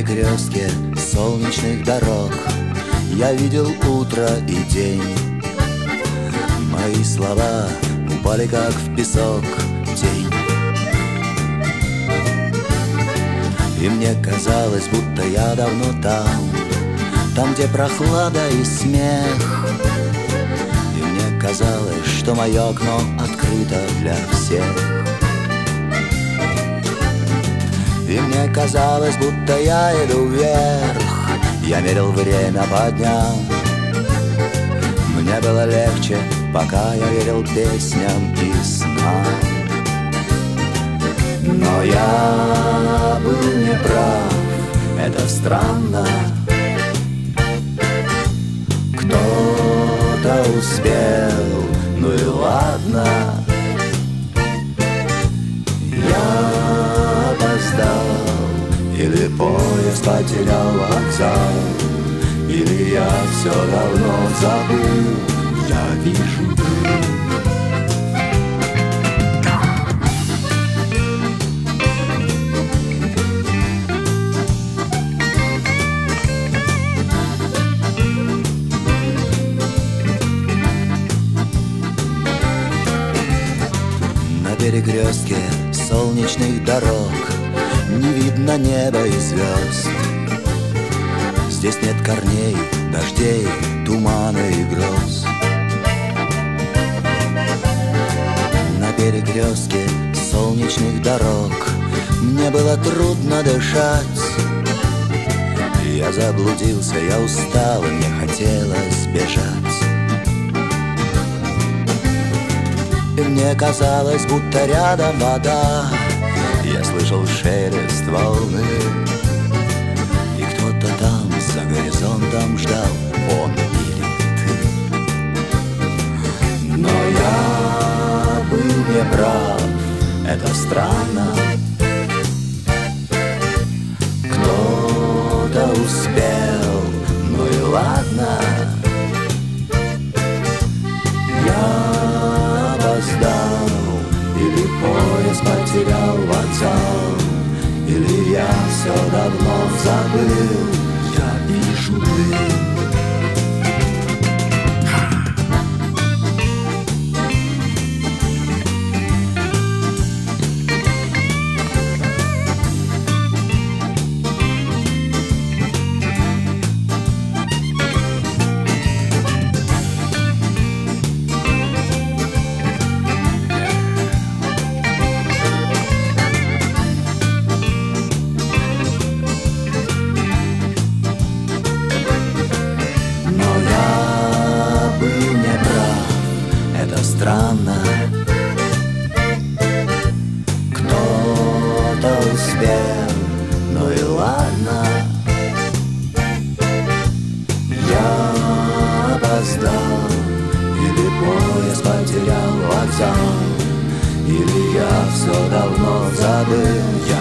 перекрестке солнечных дорог я видел утро и день. Мои слова упали как в песок, тень. И мне казалось, будто я давно там, где прохлада и смех. И мне казалось, что мое окно открыто для всех. И мне казалось, будто я иду вверх. Я мерил время по дням. Мне было легче, пока я верил песням и снам. Но я был неправ, это странно. Кто-то успел, ну и ладно. Я опоздал, или поезд потерял вокзал, или я все давно забыл. Я вижу дым. На перекрестке солнечных дорог не видно неба и звезд. Здесь нет корней, дождей, тумана и гроз. На перекрестке солнечных дорог мне было трудно дышать. Я заблудился, я устал, и мне хотелось бежать. И мне казалось, будто рядом вода. Я слышал шелест волны. И кто-то там за горизонтом ждал, он или ты. Но я был неправ, это странно. Кто-то успел, ну и ладно. Я опоздал, или поезд потерял вокзал, или я все давно забыл. Я вижу дым. Странно, кто-то успел, ну и ладно. Я опоздал, или поезд потерял вокзал, или я все давно забыл.